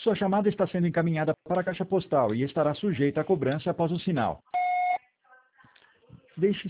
Sua chamada está sendo encaminhada para a caixa postal e estará sujeita a cobrança após o sinal. Deixe